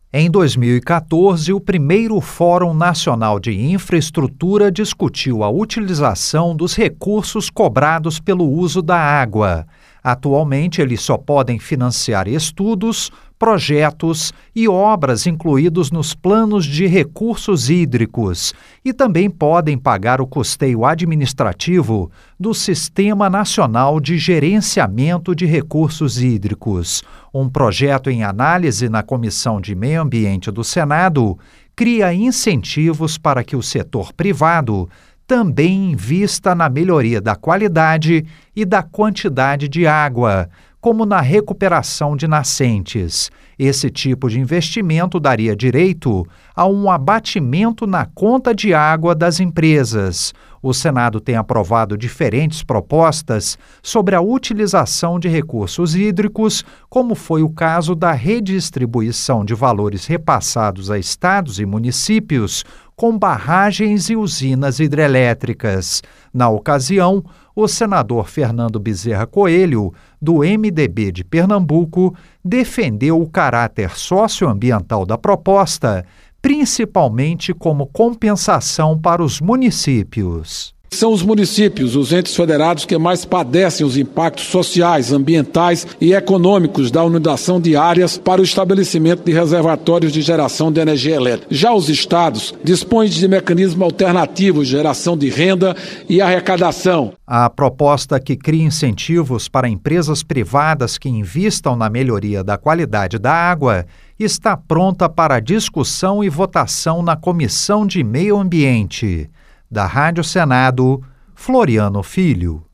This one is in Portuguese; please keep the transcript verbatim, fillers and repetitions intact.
Em dois mil e quatorze, o primeiro Fórum Nacional de Infraestrutura discutiu a utilização dos recursos cobrados pelo uso da água. Atualmente, eles só podem financiar estudos, projetos e obras incluídos nos planos de recursos hídricos e também podem pagar o custeio administrativo do Sistema Nacional de Gerenciamento de Recursos Hídricos. Um projeto em análise na Comissão de Meio Ambiente do Senado cria incentivos para que o setor privado também invista na melhoria da qualidade e da quantidade de água, como na recuperação de nascentes. Esse tipo de investimento daria direito a um abatimento na conta de água das empresas. O Senado tem aprovado diferentes propostas sobre a utilização de recursos hídricos, como foi o caso da redistribuição de valores repassados a estados e municípios com barragens e usinas hidrelétricas. Na ocasião, o senador Fernando Bezerra Coelho, do M D B de Pernambuco, defendeu o caráter socioambiental da proposta, principalmente como compensação para os municípios. São os municípios, os entes federados, que mais padecem os impactos sociais, ambientais e econômicos da inundação de áreas para o estabelecimento de reservatórios de geração de energia elétrica. Já os estados dispõem de mecanismos alternativos de geração de renda e arrecadação. A proposta que cria incentivos para empresas privadas que investam na melhoria da qualidade da água está pronta para discussão e votação na Comissão de Meio Ambiente. Da Rádio Senado, Floriano Filho.